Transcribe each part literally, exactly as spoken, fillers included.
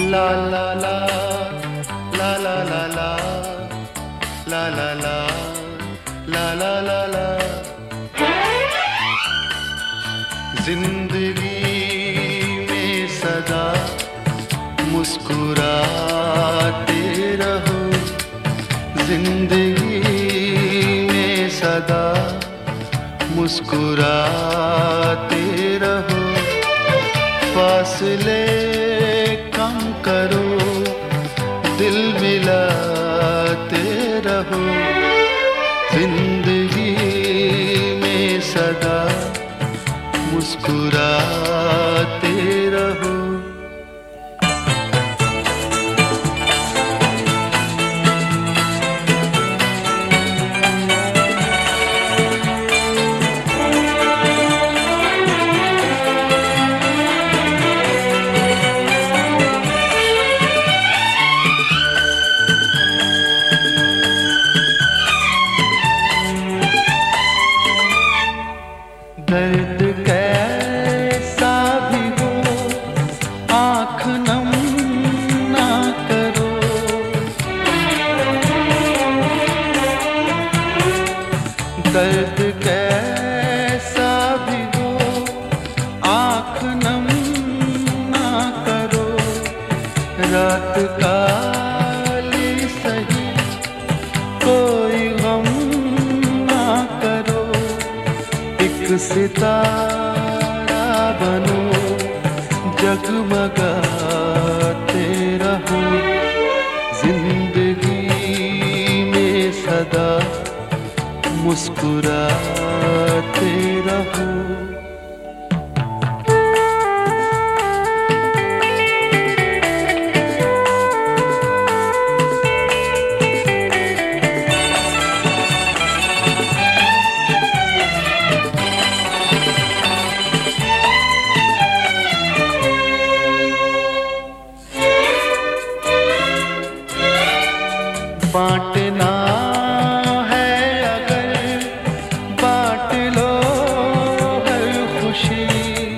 La la la la la la la la la la la la la la जिंदगी में सदा मुस्कुराते रहो, जिंदगी में सदा मुस्कुराते रहो। फासले कम करो, दिल मिलाते रहो, जिंदगी में सदा मुस्कुराते रहो। दर्द कैसा भी हो आँख नम ना करो, दर्द कैसा भी हो आँख नम ना करो। रात काली सही कोई गम ना करो, एक सितारा बनो जगमगाते रहो, जिंदगी में सदा मुस्कुराते रहो। बांटना है अगर बांट लो हर खुशी,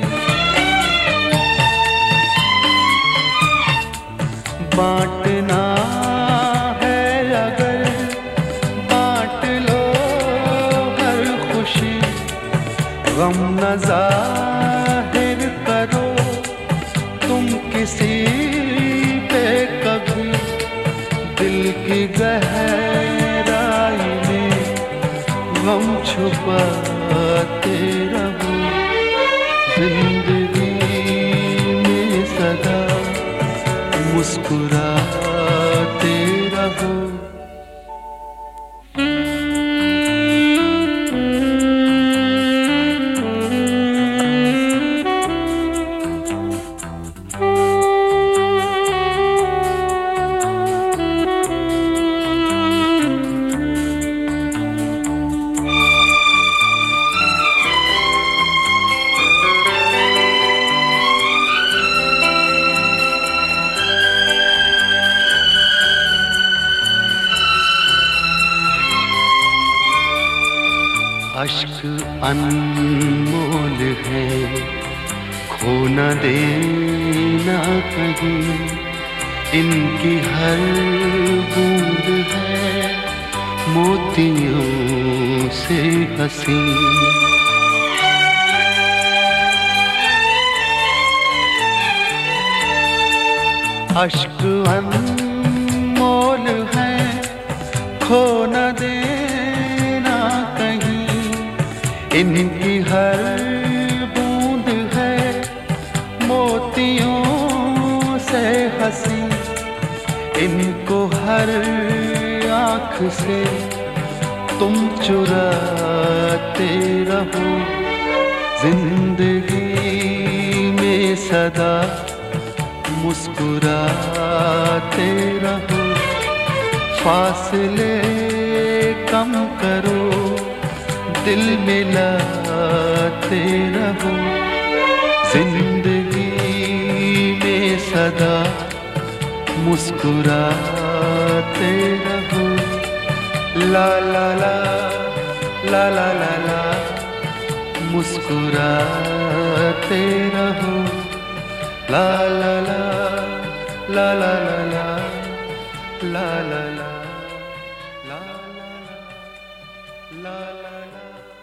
बांटना है अगर बांट लो हर खुशी। गम न जाहिर करो तुम किसी पे कभी, दिल की गहराई में गम छुपाते रहो, जिंदगी में सदा मुस्कुराते रहो। अश्क अनमोल है, खो न देना कहीं, इनकी हर बूंद है मोतियों से हंसी। अश्क अनमोल है, खो न देना कहीं, इनकी हर बूंद है मोतियों से हंसी। इनको हर आँख से तुम चुराते रहो, जिंदगी में सदा मुस्कुराते रहो। फासले कम करो, दिल मिलाते रहो, जिंदगी में सदा मुस्कुराते रहो। ला ला ला ला ला ला ला मुस्कुराते रहो। ला ला ला la la la la la la la la la la la la